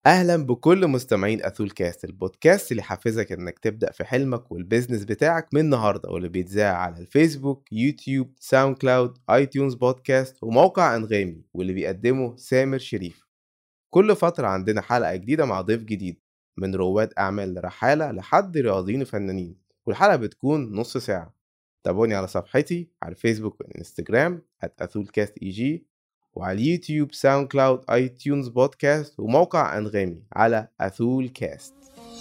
أهلا بكل مستمعين أثول كاست، البودكاست اللي حافظك إنك تبدأ في حلمك والبيزنس بتاعك من النهاردة، واللي بيتذاع على الفيسبوك، يوتيوب، ساوند كلاود، آيتيونز بودكاست وموقع أنغامي، واللي بيقدمه سامر شريف. كل فترة عندنا حلقة جديدة مع ضيف جديد، من رواد أعمال لرحالة لحد رياضيين وفنانين، والحلقة بتكون نص ساعة. تابعوني على صفحتي على الفيسبوك والإنستجرام @AthulCastEG، وعلى اليوتيوب، ساوند كلاود، آيتيونز بودكاست وموقع أنغامي على أثول كاست.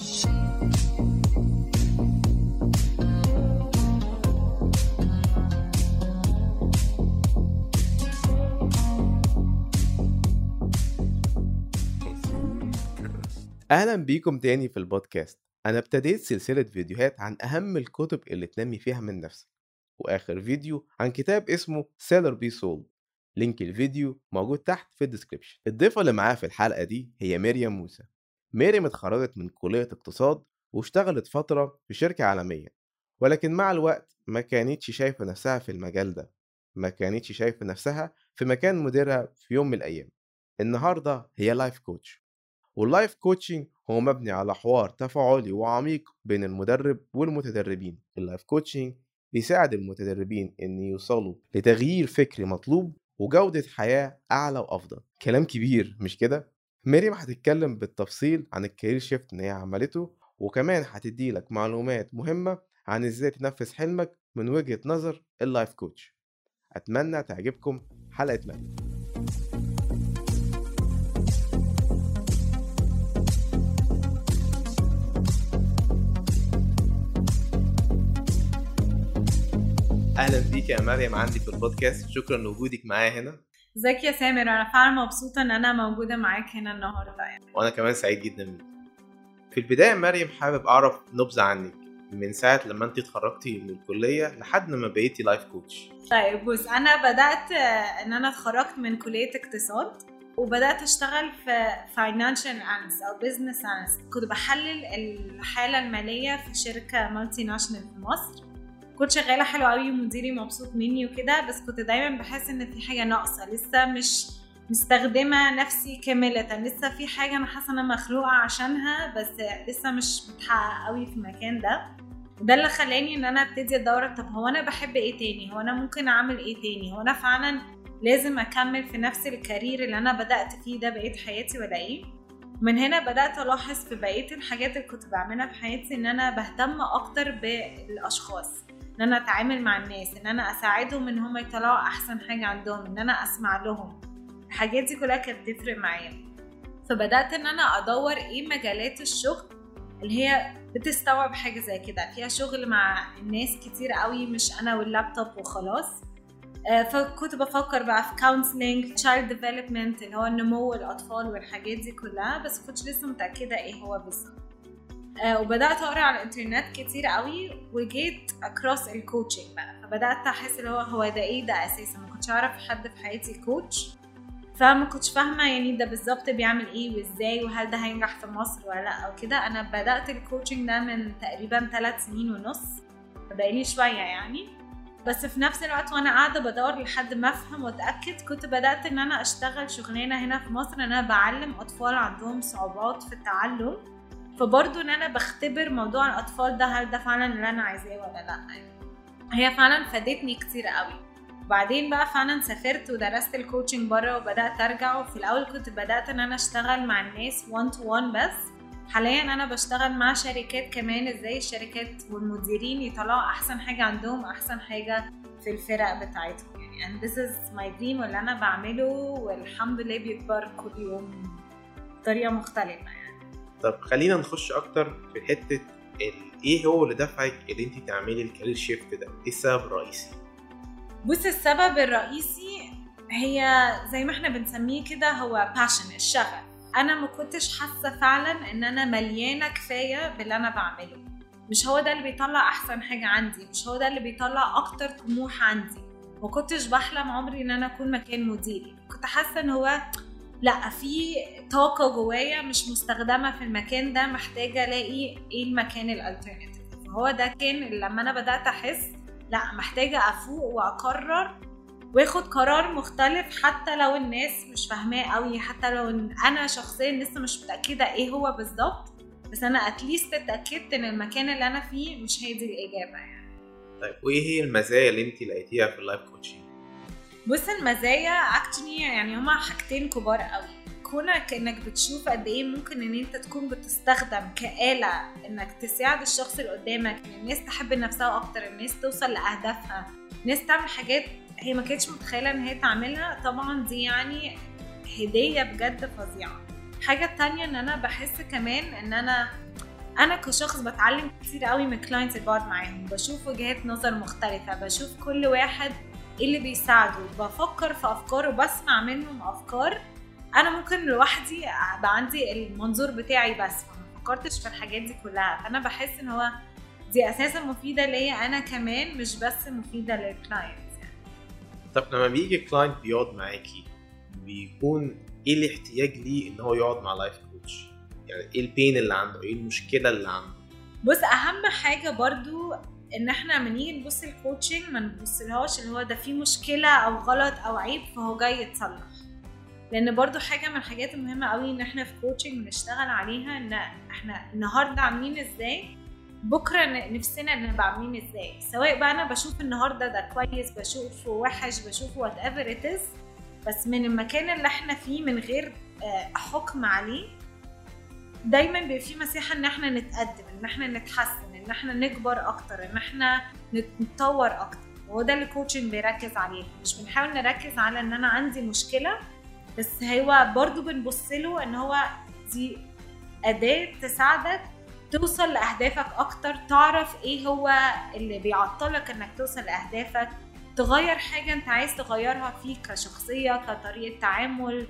أهلا بيكم تاني في البودكاست. أنا ابتديت سلسلة فيديوهات عن أهم الكتب اللي تنمي فيها من نفسك، وآخر فيديو عن كتاب اسمه Seller Be Sold. لينك الفيديو موجود تحت في الديسكريبشن. الضيفة اللي معايا في الحلقة دي هي مريم موسى. مريم اتخرجت من كلية اقتصاد واشتغلت فترة في شركة عالمية، ولكن مع الوقت ما كانتش شايفة نفسها في المجال ده، ما كانتش شايفة نفسها في مكان مديرها في يوم من الأيام. النهاردة هي لايف كوتش، واللايف كوتشنج هو مبني على حوار تفاعلي وعميق بين المدرب والمتدربين. اللايف كوتشنج بيساعد المتدربين ان يوصلوا لتغيير فكري مطلوب وجودة حياة اعلى وافضل. كلام كبير مش كده؟ مريم هتتكلم بالتفصيل عن الكارير شيفت ان هي عملته، وكمان هتدي لك معلومات مهمة عن ازاي تنفذ حلمك من وجهة نظر اللايف كوتش. اتمنى تعجبكم حلقة مريم. اهلا بيك يا مريم عندي في البودكاست، شكرا لوجودك معايا هنا. ازيك يا سامر؟ انا فعلا مبسوطه ان انا موجوده معاك هنا النهارده يعني. وانا كمان سعيد جدا بيك. في البدايه مريم، حابب اعرف نبذه عنك من ساعه لما انت اتخرجتي من الكليه لحد ما بقيتي لايف كوتش. طيب بص، انا بدات ان انا اتخرجت من كليه اقتصاد وبدات اشتغل في فاينانشال اناليست او بزنس اناليست. كنت بحلل الحاله الماليه في شركه مالتي ناشونال في مصر. كنت شغاله حلو قوي ومديري مبسوط مني وكده، بس كنت دايما بحس ان في حاجه ناقصه، لسه مش مستخدمه نفسي كامله، لسه في حاجه انا حاسه انا مخلوقه عشانها بس لسه مش متحققه قوي في المكان ده اللي خلاني ان انا ابتدي ادور، طب هو انا بحب ايه تاني، هو انا ممكن اعمل ايه تاني، هو انا فعلا لازم اكمل في نفس الكارير اللي انا بدات فيه ده بقيت حياتي ولا ايه. من هنا بدات الاحظ في بقيه الحاجات اللي كنت بعملها في حياتي ان انا بهتم اكتر بالاشخاص، ان انا اتعامل مع الناس، ان انا اساعدهم ان هم يطلعوا احسن حاجه عندهم، ان انا اسمع لهم. الحاجات دي كلها كانت بتفرق معايا. فبدات ان انا ادور ايه مجالات الشغل اللي هي بتستوعب حاجه زي كده، فيها شغل مع الناس كتير قوي، مش انا واللابتوب وخلاص. فكنت بفكر بقى في كونسلينج، تشايلد ديفلوبمنت اللي هو نمو الاطفال والحاجات دي كلها، بس كنتش لسه متاكده ايه هو بالظبط. وبدات اقرا على الانترنت كتير قوي وجيت اكروس الكوتشنج بقى، فبدات احس اللي هو ده ايه ده اساسا. ما كنتش اعرف حد في حياتي كوتش، فما كنتش فاهمه يعني ده بالظبط بيعمل ايه وازاي، وهل ده هينجح في مصر ولا لا او كده. انا بدات الكوتشنج ده من تقريبا 3 سنين ونص، بقالي شويه يعني. بس في نفس الوقت وانا قاعده بدور لحد ما افهم واتاكد، كنت بدات ان انا اشتغل شغلانه هنا في مصر، ان انا بعلم اطفال عندهم صعوبات في التعلم، فبرضو ان انا بختبر موضوع الاطفال ده هل ده فعلا اللي انا عايزاه ولا لا. هي فعلا فادتني كتير قوي. وبعدين بقى فعلا سافرت ودرست الكوتشنج بره وبدات ارجع، وفي الاول كنت بدات ان انا اشتغل مع الناس 1 to 1 بس. حاليا انا بشتغل مع شركات كمان، ازاي الشركات والمديرين يطلعوا احسن حاجه عندهم، احسن حاجه في الفرق بتاعتهم يعني. and this is my dream واللي انا بعمله، والحمد لله بيكبر كل يوم بطريقه مختلفه يعني. طب خلينا نخش اكتر في حته ايه هو اللي دفعك اللي انت تعملي الكارير شيفت ده، ايه السبب الرئيسي؟ بص، السبب الرئيسي هي زي ما احنا بنسميه كده، هو passion، الشغف. انا ما كنتش حاسه فعلا ان انا مليانه كفايه باللي انا بعمله، مش هو ده اللي بيطلع احسن حاجه عندي، مش هو ده اللي بيطلع اكتر طموح عندي. ما كنتش بحلم عمري ان انا اكون مكان مديري، كنت حاسه ان هو لا، في طاقه جوايا مش مستخدمه في المكان ده، محتاجه الاقي ايه المكان الالترناتيف. هو ده كان لما انا بدات احس لا، محتاجه افوق واقرر واخد قرار مختلف حتى لو الناس مش فاهماه قوي، حتى لو انا شخصيا لسه مش متاكده ايه هو بالظبط، بس انا اتليست اتاكدت ان المكان اللي انا فيه مش هي دي الاجابه يعني. طيب وايه هي المزايا اللي انت لقيتيها في اللايف كوتشنج؟ بص المزايا اكتشلي يعني هما حاجتين كبار قوي. كونك انك بتشوف قد ايه ممكن ان انت تكون بتستخدم كآلة انك تساعد الشخص اللي قدامك، ان الناس تحب نفسها اكتر، الناس توصل لاهدافها، الناس تعمل حاجات هي ما كانتش متخيله ان هي تعملها، طبعا دي يعني هديه بجد فظيعه. حاجه تانية ان انا بحس كمان ان انا كشخص بتعلم كتير قوي من كلاينتس اللي بقعد معاهم، بشوف وجهات نظر مختلفه، بشوف كل واحد ايه اللي بيساعده، بفكر في افكار وبسمع منهم افكار انا ممكن لوحدي بقى عندي المنظور بتاعي بس ما فكرتش في الحاجات دي كلها. فانا بحس ان هو دي اساسا مفيده ليا انا كمان، مش بس مفيده للكلاينت. طب لما بيجي كلاينت بيقعد معاكي بيكون ايه الاحتياج ليه ان هو يقعد مع لايف كوتش؟ يعني ايه البين اللي عنده، ايه المشكله اللي عنده؟ بص اهم حاجه برضو ان احنا لما نيجي نبص الكوتشنج ما نبصلهاش اللي هو ده فيه مشكله او غلط او عيب فهو جاي يتصلح، لان برضو حاجه من الحاجات المهمه قوي ان احنا في كوتشنج بنشتغل عليها، ان احنا النهارده عاملين ازاي بكره نفسنا نبقى عاملين ازاي. سواء بقى انا بشوف النهارده ده كويس، بشوفه وحش، بشوفه whatever it is، بس من المكان اللي احنا فيه من غير حكم عليه، دايما بيبقى فيه مساحه ان احنا نتقدم، ان احنا نتحسن، ان احنا نكبر اكتر، ان احنا نتطور اكتر. وهو ده اللي الكوتشنج بيركز عليه. مش بنحاول نركز على ان انا عندي مشكله بس، هو برضو بنبصله ان هو دي اداه تساعدك توصل لاهدافك اكتر، تعرف ايه هو اللي بيعطلك انك توصل لاهدافك، تغير حاجه انت عايز تغيرها فيك كشخصيه، كطريقه تعامل،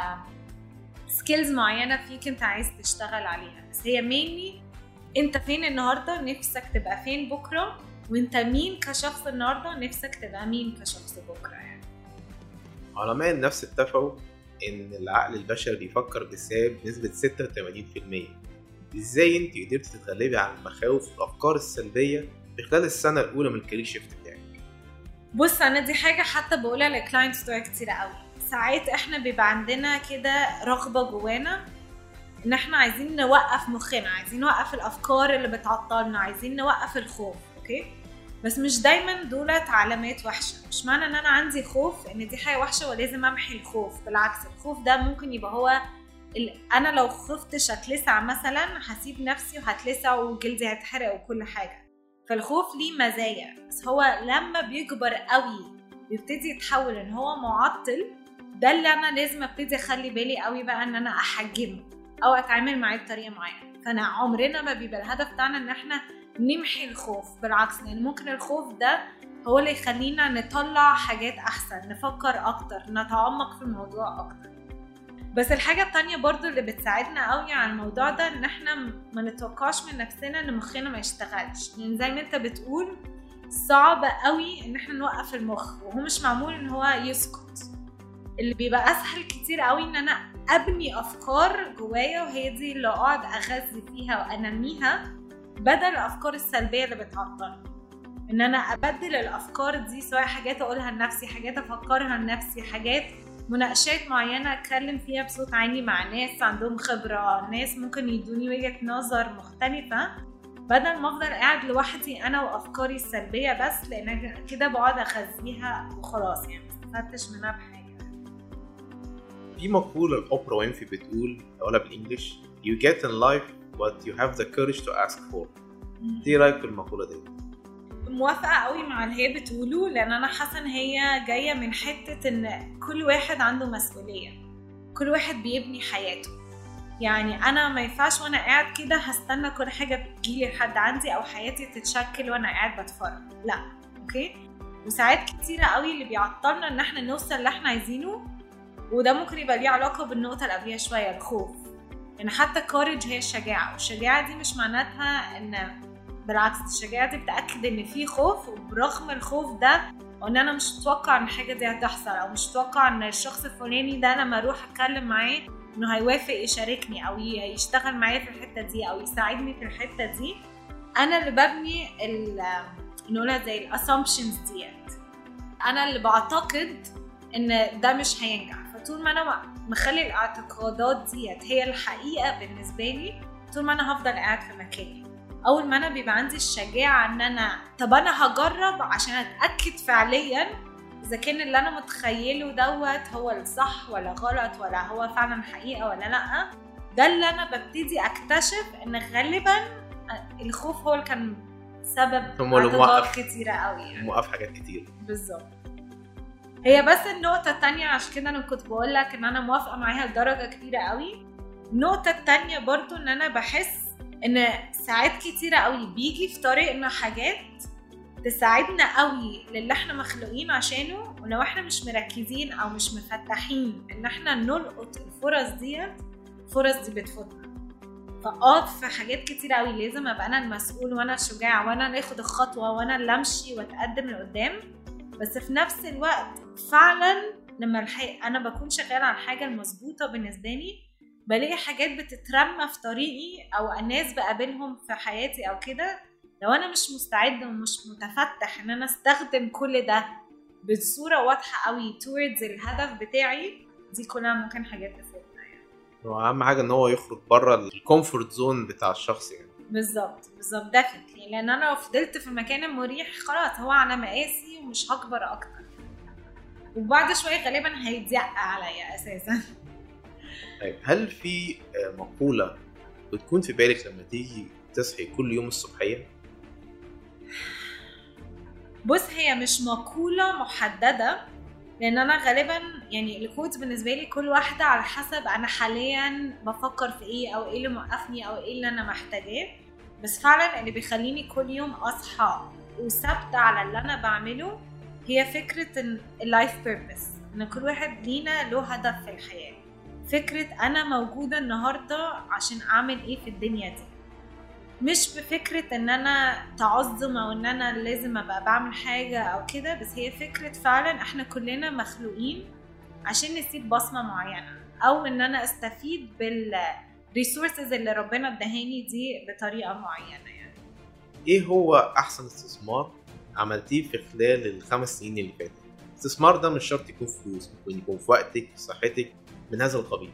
سكيلز معينه فيك انت عايز تشتغل عليها. بس هي مينلي انت فين النهارده، نفسك تبقى فين بكره، وانت مين كشخص النهارده، نفسك تبقى مين كشخص بكره يعني. علماء النفس اتفقوا ان العقل البشري بيفكر بحساب بنسبه 86%. ازاي انت قدرتي تتغلبي على المخاوف والافكار السلبيه في خلال السنه الاولى من الكارير شيفت بتاعك؟ بص انا دي حاجه حتى بقولها للكلاينتس بتوعي كتير قوي. ساعات احنا بيبقى عندنا كده رغبه جوانا ان احنا عايزين نوقف مخنا، عايزين نوقف الافكار اللي بتعطلنا، عايزين نوقف الخوف، اوكي؟ بس مش دايما دولت علامات وحشه. مش معنى ان انا عندي خوف ان دي حاجه وحشه ولازم امحي الخوف. بالعكس، الخوف ده ممكن يبقى هو انا لو خفتش هتلسع مثلا، هسيب نفسي وهتلسع وجلدي هيتحرق وكل حاجه. فالخوف ليه مزايا، بس هو لما بيكبر قوي بيبتدي يتحول ان هو معطل. ده اللي انا لازم ابتدي اخلي بالي قوي بقى ان انا احجمه او اتعامل معاه بطريقه معينه. فانا عمرنا ما بيبقى الهدف بتاعنا ان احنا نمحي الخوف، بالعكس، لان ممكن الخوف ده هو اللي يخلينا نطلع حاجات احسن، نفكر اكتر، نتعمق في الموضوع اكتر. بس الحاجة التانية برضو اللي بتساعدنا قوي على الموضوع ده ان احنا ما نتوقعش من نفسنا ان مخنا ما يشتغلش. يعني زي ما انت بتقول صعب قوي ان احنا نوقف المخ، وهو مش معمول ان هو يسكت. اللي بيبقى اسهل كتير قوي ان انا ابني افكار جوايا، وهي دي اللي اقعد اغذي فيها وانميها، بدل الافكار السلبية اللي بتعطلني. ان انا ابدل الافكار دي، سواء حاجات اقولها لنفسي، حاجات افكرها لنفسي، حاجات مناقشات معينة اتكلم فيها بصوت عالي مع ناس عندهم خبرة، ناس ممكن يدوني وجهة نظر مختلفة، بدل ما افضل قاعد لوحدي انا وافكاري السلبية بس، لان كده بقعد اخزيها وخلاص يعني مستفدتش منها بحاجة. في مقولة لأوبرا وينفري بتقول، اقولها بالانجلش: You get in life what you have the courage to ask for. ايه رأيك في المقولة دي؟ موافقة قوي مع اللي هي بتقوله، لان انا حاسة ان هي جاية من حتة ان كل واحد عنده مسؤولية، كل واحد بيبني حياته. يعني انا ما ينفعش وانا قاعد كده هستنى كل حاجة تجيلي لحد عندي او حياتي تتشكل وانا قاعد بتفرج، لا، اوكي؟ وساعات كتيرة قوي اللي بيعطلنا ان احنا نوصل اللي احنا عايزينه، وده ممكن يبقى ليه علاقة بالنقطة اللي قبلها شوية، الخوف. يعني حتى الكوريج هي الشجاعة، والشجاعة دي مش معناتها ان، بالعكس، الشجاعة دي بتأكد ان في خوف، وبرغم الخوف ده وان انا مش متوقع ان الحاجة دي هتحصل، او مش متوقع ان الشخص الفلاني ده لما اروح اتكلم معاه انه هيوافق يشاركني او يشتغل معايا في الحتة دي او يساعدني في الحتة دي، انا اللي ببني نقولها زي الاسامبشنز ديت. انا اللي بعتقد ان ده مش هينجح. فطول ما انا مخلي الاعتقادات ديت هي الحقيقه بالنسبه لي، طول ما انا هفضل قاعد في مكاني. اول ما انا بيبقى عندي الشجاعه ان انا طب انا هجرب عشان اتاكد فعليا اذا كان اللي انا متخيله دوت هو الصح ولا غلط، ولا هو فعلا حقيقه ولا لا، ده اللي انا ببتدي اكتشف ان غالبا الخوف هو اللي كان سبب اعتقادات كتيره قوي، يعني موقف حاجات كتير. بالظبط. هي بس النقطه التانية، عشان كده انا كنت بقول لك ان انا موافقه معاها لدرجه كبيره قوي. النقطه التانية برضو ان انا بحس ان ساعات كتيره قوي بيجي في طريقنا حاجات تساعدنا قوي للي احنا مخلوقين عشانه، ولو احنا مش مركزين او مش مفتحين ان احنا نلقط الفرص دي بتفوتنا. فاقف في حاجات كتير قوي لازم ابقى انا المسؤول وانا الشجاع وانا اللي اخد الخطوه وانا اللي امشي واتقدم لقدام. بس في نفس الوقت فعلا لما انا بكون شغاله على الحاجه المظبوطه بالنسبه لي، بلاقي حاجات بتترمى في طريقي او الناس بقابلهم في حياتي او كده، لو انا مش مستعد ومش متفتح ان انا استخدم كل ده بصوره واضحه قوي towards الهدف بتاعي، دي كلها ممكن حاجات تفوتنا يعني. واهم حاجه ان هو يخرج بره الكومفورت زون بتاع الشخص يعني. بالظبط ديفنتلي، لان انا لو فضلت في المكان المريح خلاص هو على مقاسي ومش هكبر اكتر، وبعد شويه غالبا هيضيق عليا اساسا. طيب هل في مقوله بتكون في بالك لما تيجي تصحي كل يوم الصبحيه؟ بص، هي مش مقولة محددة، لأن أنا غالباً يعني الكود بالنسبة لي كل واحدة على حسب أنا حالياً بفكر في إيه أو إيه اللي موقفني أو إيه اللي أنا محتاجاه. بس فعلاً اللي بيخليني كل يوم أصحى وثابتة على اللي أنا بعمله هي فكرة اللايف بيربس، إن كل واحد لينا له هدف في الحياة. فكرة أنا موجودة النهاردة عشان أعمل إيه في الدنيا دي، مش بفكرة ان انا تعظم او ان انا لازم ابقى بعمل حاجة او كده، بس هي فكرة فعلا احنا كلنا مخلوقين عشان نسيب بصمة معينة، او ان انا استفيد بالريسورسز اللي ربنا ادهاني دي بطريقة معينة يعني. ايه هو احسن استثمار عملتيه في خلال ال5 سنين اللي فاتت؟ الاستثمار ده مش شرط يكون فلوس، ممكن يكون في وقتك، في صحتك، من هذا القبيل.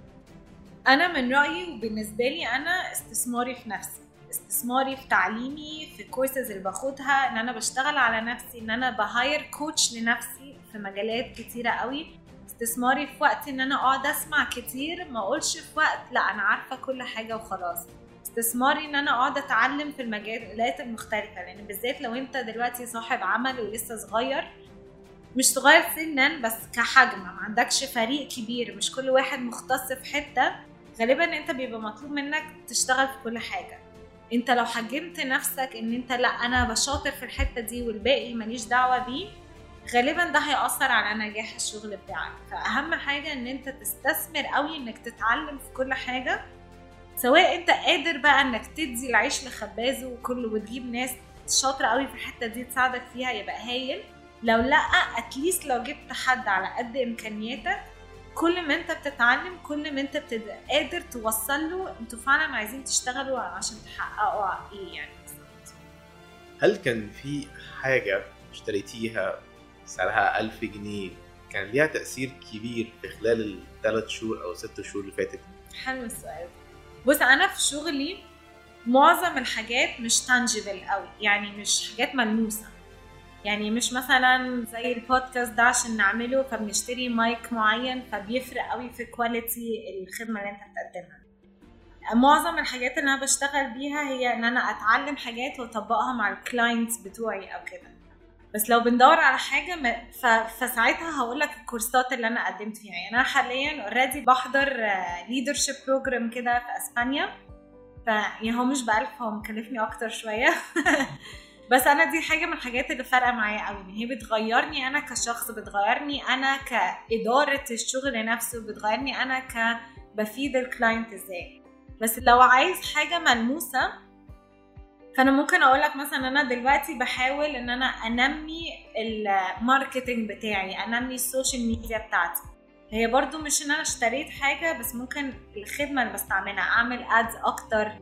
انا من رأيي وبالنسبة لي انا استثماري في نفسي، استثماري في تعليمي، في الكورسز اللي باخدها، ان انا بشتغل على نفسي، ان انا بهاير كوتش لنفسي في مجالات كتيرة قوي. استثماري في وقت ان انا اقعد اسمع كتير، ما اقولش في وقت لا انا عارفة كل حاجة وخلاص. استثماري ان انا اقعد اتعلم في المجالات المختلفة، لان بالذات لو انت دلوقتي صاحب عمل ولسه صغير، مش صغير سنا بس كحجم، ما عندكش فريق كبير، مش كل واحد مختص في حتة، غالبا انت بيبقى مطلوب منك تشتغل في كل حاجة. انت لو حجمت نفسك ان انت لا انا بشاطر في الحتة دي والباقي ماليش دعوة بيه، غالبا ده هيأثر على نجاح الشغل بتاعك. فأهم حاجة ان انت تستثمر قوي انك تتعلم في كل حاجة، سواء انت قادر بقى انك تدي العيش لخبازه وكله وتجيب ناس شاطرة قوي في الحتة دي تساعدك فيها يبقى هايل. لو لا اتليست لو جبت حد على قد امكانياتك، كل ما انت بتتعلم كل ما انت بتبقى قادر توصل له انتوا فعلا عايزين تشتغلوا عشان تحققوا ايه يعني. هل كان في حاجة اشتريتيها سعرها 1000 جنيه كان ليها تأثير كبير في خلال ال3 شهور أو 6 شهور اللي فاتت؟ حلو السؤال. بص، أنا في شغلي معظم الحاجات مش تانجيبل قوي، يعني مش حاجات ملموسة، يعني مش مثلا زي البودكاست ده عشان نعمله فبنشتري مايك معين فبيفرق قوي في كواليتي الخدمة اللي انت بتقدمها. معظم الحاجات اللي انا بشتغل بيها هي ان انا اتعلم حاجات واطبقها مع الكلاينتس بتوعي او كده. بس لو بندور على حاجة فساعتها هقولك الكورسات اللي انا قدمت فيها. يعني انا حاليا اوريدي بحضر leadership program كده في اسبانيا، يعني هو مش ب1000، هو مكلفني اكتر شوية بس انا دي حاجه من الحاجات اللي فارقه معايا قوي، ان هي بتغيرني انا كشخص، بتغيرني انا كاداره الشغل نفسه، بتغيرني انا كبفيد الكلاينت ازاي. بس لو عايز حاجه ملموسه فانا ممكن اقولك مثلا انا دلوقتي بحاول ان انا انمي الماركتينج بتاعي، انمي السوشيال ميديا بتاعتي. هي برضو مش ان انا اشتريت حاجه، بس ممكن الخدمه اللي بستعملها اعمل ادز اكتر،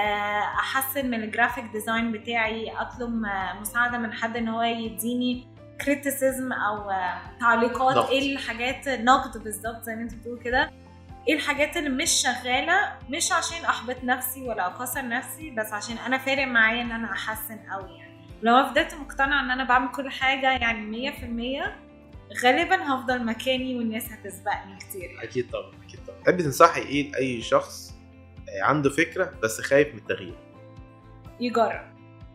احسن من الجرافيك ديزاين بتاعي، اطلب مساعده من حد ان هو يديني كريتيسيزم او تعليقات، نقد. ايه الحاجات نقد بالظبط زي ما انت بتقول كده، ايه الحاجات اللي مش شغاله، مش عشان احبط نفسي ولا اكسر نفسي، بس عشان انا فارق معايا ان انا احسن قوي. يعني لو فضلت مقتنعه ان انا بعمل كل حاجه يعني 100%، غالبا هفضل مكاني والناس هتسبقني كتير. اكيد طبعا، اكيد طبعا. تحبي تنصحي ايه لاي شخص عنده فكره بس خايف من التغيير؟ يجرب.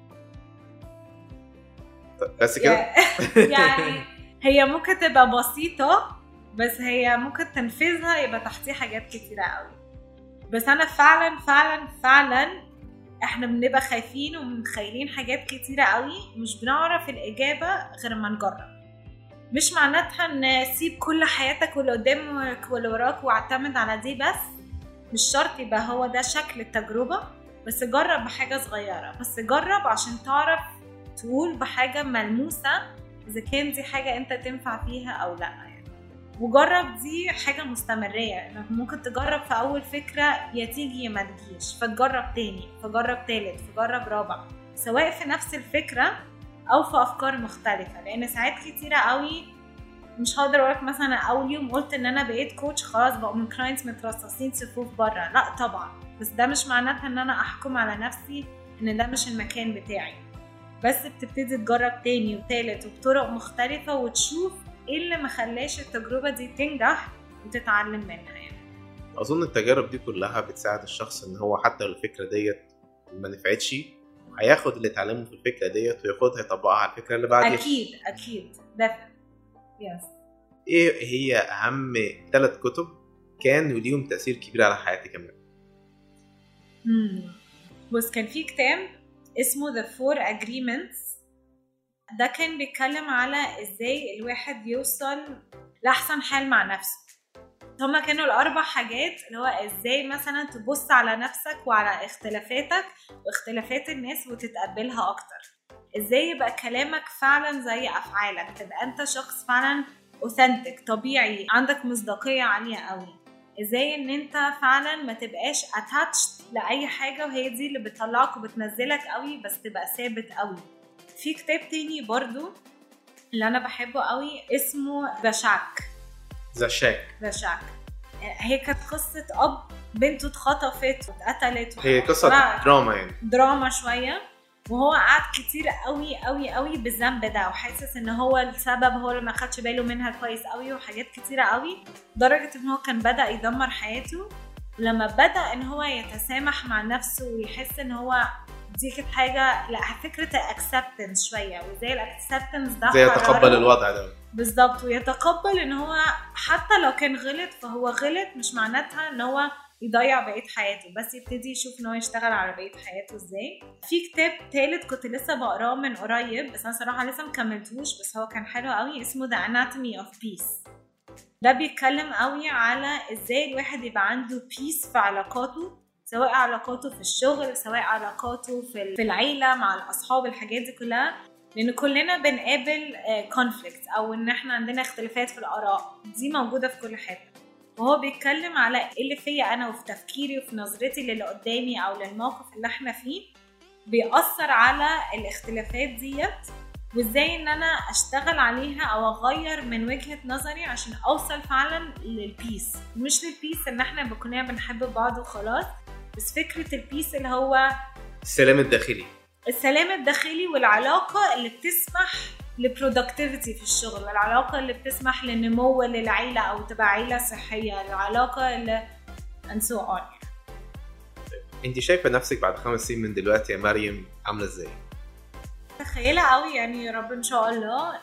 بس كده؟ يعني هي ممكن تبقى بسيطه، بس هي ممكن تنفيذها يبقى تحتيه حاجات كتيره قوي. بس انا فعلا فعلا فعلا احنا بنبقى خايفين ومتخيلين حاجات كتيره قوي، مش بنعرف الاجابه غير ما نجرب. مش معناتها ان سيب كل حياتك واللي قدامك واللي وراك واعتمد على دي، بس مش شرط يبقى هو ده شكل التجربة. بس جرب بحاجة صغيرة، بس جرب عشان تعرف تقول بحاجة ملموسة إذا كان دي حاجة أنت تنفع فيها أو لأ. يعني وجرب دي حاجة مستمرية، إنك ممكن تجرب في أول فكرة يا تيجي يا ما تجيش، فتجرب تاني، فجرب تالت، فجرب رابع، سواء في نفس الفكرة أو في أفكار مختلفة. لأن ساعات كتيرة قوي مش هقدر أقولك مثلا أول يوم قلت إن أنا بقيت كوتش خلاص بقوا من كلاينتس مترصصين صفوف برا، لأ طبعا. بس ده مش معناتها إن أنا أحكم على نفسي إن ده مش المكان بتاعي. بس بتبتدي تجرب تاني وتالت وبطرق مختلفة وتشوف إيه اللي مخلاش التجربة دي تنجح وتتعلم منها. يعني اظن التجارب دي كلها بتساعد الشخص ان هو حتى لو الفكره ديت ما نفعتش هياخد اللي اتعلمه في الفكره ديت وياخدها يطبقها على الفكره اللي بعديها. اكيد ده يس. ايه هي اهم 3 كتب كانوا ليهم تاثير كبير على حياتي كمان؟ بس كان في كتاب اسمه The 4 Agreements، ده كان بيتكلم على ازاي الواحد يوصل لأحسن حال مع نفسه. هما كانوا ال4 حاجات اللي هو ازاي مثلا تبص على نفسك وعلى اختلافاتك واختلافات الناس وتتقبلها اكتر، ازاي يبقى كلامك فعلا زي افعالك، تبقى انت شخص فعلا authentic طبيعي عندك مصداقية عالية قوي، ازاي ان انت فعلا ما تبقاش attached لأي حاجة وهي دي اللي بتطلعك وبتنزلك قوي، بس تبقى ثابت قوي. في كتاب تاني برضو اللي انا بحبه قوي اسمه The Shack. هي كانت قصة أب بنته اتخطفت واتقتلت، هي قصة دراما، يعني دراما شوية، وهو قعد كتير قوي قوي قوي بالذنب ده وحاسس ان هو السبب، هو اللي ما خدش باله منها كويس قوي وحاجات كتيرة قوي، لدرجة ان هو كان بدأ يدمر حياته. لما بدأ ان هو يتسامح مع نفسه ويحس ان هو دي كانت حاجة، لا فكرة acceptance شوية، وزي acceptance ده زي يتقبل الوضع ده بالظبط، ويتقبل ان هو حتى لو كان غلط فهو غلط، مش معناتها ان هو يضيع بقية حياته، بس يبتدي يشوف ان هو يشتغل على بقية حياته ازاي. في كتاب ثالث كنت لسه بقراه من قريب بس انا صراحة لسه مكملتوش، بس هو كان حلو قوي، اسمه The Anatomy of Peace. ده بيتكلم قوي على ازاي الواحد يبقى عنده peace في علاقاته، سواء علاقاته في الشغل، سواء علاقاته في العيلة مع الأصحاب، الحاجات دي كلها، لأن كلنا بنقابل conflict أو إن إحنا عندنا اختلافات في الآراء، دي موجودة في كل حتة. وهو بيتكلم على إيه اللي فيا أنا وفي تفكيري وفي نظرتي للي قدامي أو للموقف اللي إحنا فيه بيأثر على الاختلافات ديت، وإزاي إن أنا أشتغل عليها أو أغير من وجهة نظري عشان أوصل فعلا للبيس. مش للبيس إن إحنا بكوننا بنحب بعض وخلاص، بس فكرة البيس اللي هو السلام الداخلي والعلاقة اللي بتسمح لبرودكتيفيتي في الشغل، العلاقة اللي بتسمح للنمو للعيلة أو تبقى عيلة صحية، العلاقة اللي and so on. انت شايفة نفسك بعد 5 سنين من دلوقتي يا مريم عاملة ازاي؟ تخيلة قوي يعني، يا رب ان شاء الله.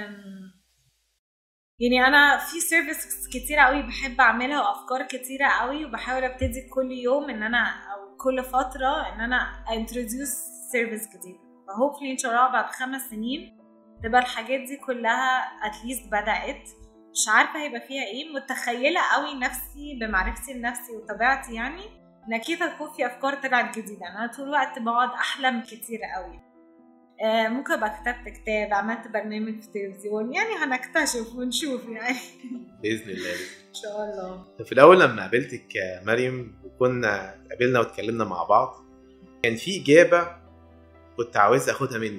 يعني انا في سيرفيس كتيرة قوي بحب اعملها وافكار كتيرة قوي، وبحاول ابتدي كل يوم ان انا او كل فترة ان انا introduce سيرفيس جديد، فهوبفلي ان شاء الله بعد 5 سنين تبقى الحاجات دي كلها اتليست بدأت. مش عارفة هيبقى فيها ايه، متخيلة قوي نفسي بمعرفتي لنفسي وطبيعتي، يعني ان اكيد هتكون في افكار طلعت جديدة. انا طول الوقت بقعد احلم كتير قوي، ممكن ابقى كتبت كتاب، عملت برنامج في التلفزيون، يعني هنكتشف ونشوف يعني باذن الله ان شاء الله. في الاول لما قابلتك مريم وكنا قابلنا واتكلمنا مع بعض، كان في اجابه كنت عاوز اخدها منك،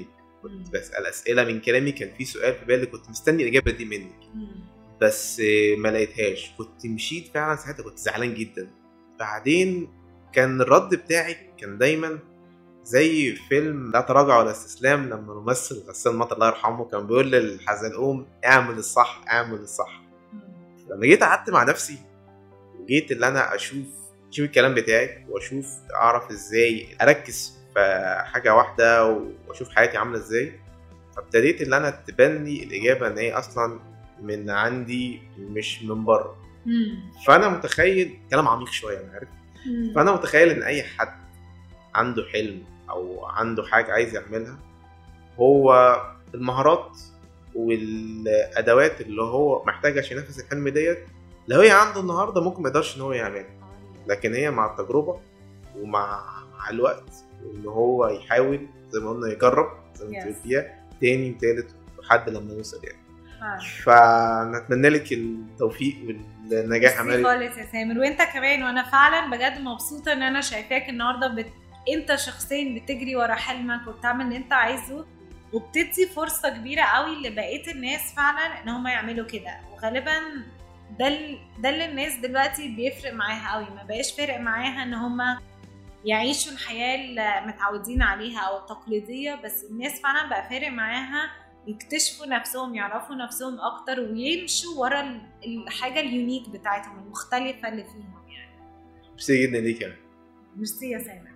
كنت بسأل أسئلة من كلامي، كان في سؤال في بالي كنت مستني الإجابة دي منك بس ما لقيتهاش. كنت مشيت فعلا ساعتها، كنت زعلان جدا. بعدين كان الرد بتاعي كان دايما زي فيلم لا تراجع ولا استسلام، لما الممثل غسان مطر الله يرحمه كان بيقول للحزلقوم اعمل الصح اعمل الصح. لما جيت قعدت مع نفسي وجيت اللي انا اشوف الكلام بتاعي واشوف اعرف ازاي اركز في حاجة واحدة واشوف حياتي عاملة ازاي، فابتديت اللي انا تبني الاجابة ان هي اصلا من عندي مش من بره. فانا متخيل كلام عميق شوية انا عارف، فانا متخيل ان اي حد عنده حلم او عنده حاجة عايز يعملها، هو المهارات والادوات اللي هو محتاج عشان ينفذ الحلم ديت لو هي عنده النهارده ممكن ما يقدرش ان هو يعملها، لكن هي مع التجربة ومع الوقت وان هو يحاول زي ما قلنا يجرب زي ما انت فيها تاني وتالت لحد لما يوصل يعني. فنتمنى لك التوفيق والنجاح عمالي خالص يا سامر، وانت كمان. وانا فعلا بجد مبسوطه ان انا شايفاك النهارده انت شخصيا بتجري ورا حلمك وبتعمل اللي انت عايزه، وبتدي فرصه كبيره قوي لبقيه الناس فعلا ان هم يعملوا كده. وغالبا ده اللي الناس دلوقتي بيفرق معاها قوي، ما بقاش فارق معاها ان هم يعيشوا الحياه اللي متعودين عليها او التقليديه، بس الناس فعلا بقى فارق معاها يكتشفوا نفسهم، يعرفوا نفسهم اكتر، ويمشوا ورا الحاجه اليونيك بتاعتهم المختلفه اللي فيهم يعني. ميرسي جدا ليك يا ميرسي يا سامر.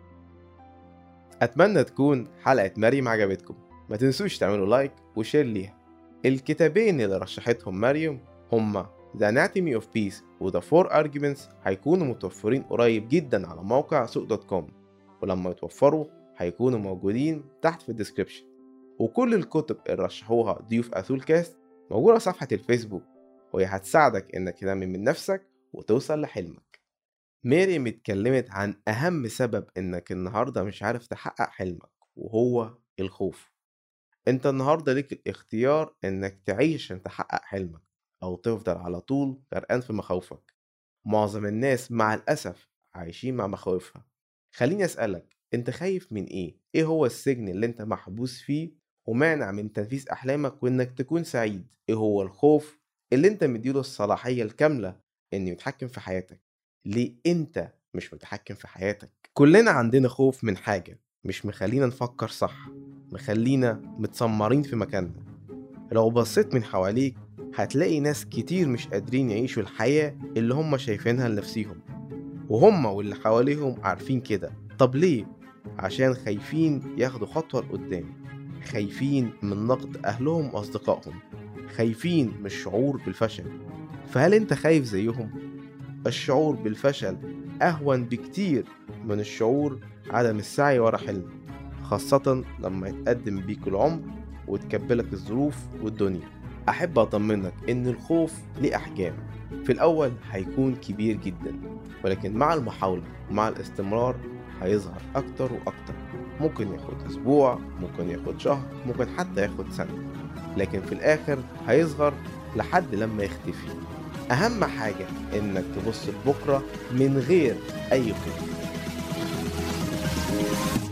اتمنى تكون حلقه مريم عجبتكم. ما تنسوش تعملوا لايك وشير ليها. الكتابين اللي رشحتهم مريم هما The Anatomy of Peace و The 4 Arguments، هيكونوا متوفرين قريب جدا على موقع سوق.com، ولما يتوفروا هيكونوا موجودين تحت في الديسكريبشن. وكل الكتب اللي رشحوها ضيوف أثول كاست موجودة على صفحة الفيسبوك، وهي هتساعدك انك تنمي من نفسك وتوصل لحلمك. مريم اتكلمت عن أهم سبب انك النهاردة مش عارف تحقق حلمك، وهو الخوف. انت النهاردة ليك الاختيار انك تعيش عشان تحقق حلمك او تفضل على طول غرقان في مخاوفك. معظم الناس مع الأسف عايشين مع مخاوفها. خليني أسألك، انت خايف من ايه هو السجن اللي انت محبوس فيه ومانع من تنفيذ أحلامك وانك تكون سعيد؟ ايه هو الخوف اللي انت مديله الصلاحية الكاملة انه يتحكم في حياتك؟ ليه انت مش متحكم في حياتك؟ كلنا عندنا خوف من حاجة مش مخلينا نفكر صح، مخلينا متسمرين في مكاننا. لو بصيت من حواليك هتلاقي ناس كتير مش قادرين يعيشوا الحياة اللي هم شايفينها لنفسيهم، وهم واللي حواليهم عارفين كده. طب ليه؟ عشان خايفين ياخدوا خطوة لقدام، خايفين من نقد أهلهم وأصدقائهم، خايفين من الشعور بالفشل. فهل انت خايف زيهم؟ الشعور بالفشل أهون بكتير من الشعور عدم السعي ورا حلم، خاصة لما يتقدم بيك العمر وتكبلك الظروف والدنيا. أحب أطمنك إن الخوف ليه أحجام. في الأول هيكون كبير جدا، ولكن مع المحاولة ومع الاستمرار هيظهر أكتر وأكتر. ممكن ياخد أسبوع، ممكن ياخد شهر، ممكن حتى ياخد سنة، لكن في الآخر هيظهر لحد لما يختفي. أهم حاجة إنك تبص لبكرة من غير أي خوف.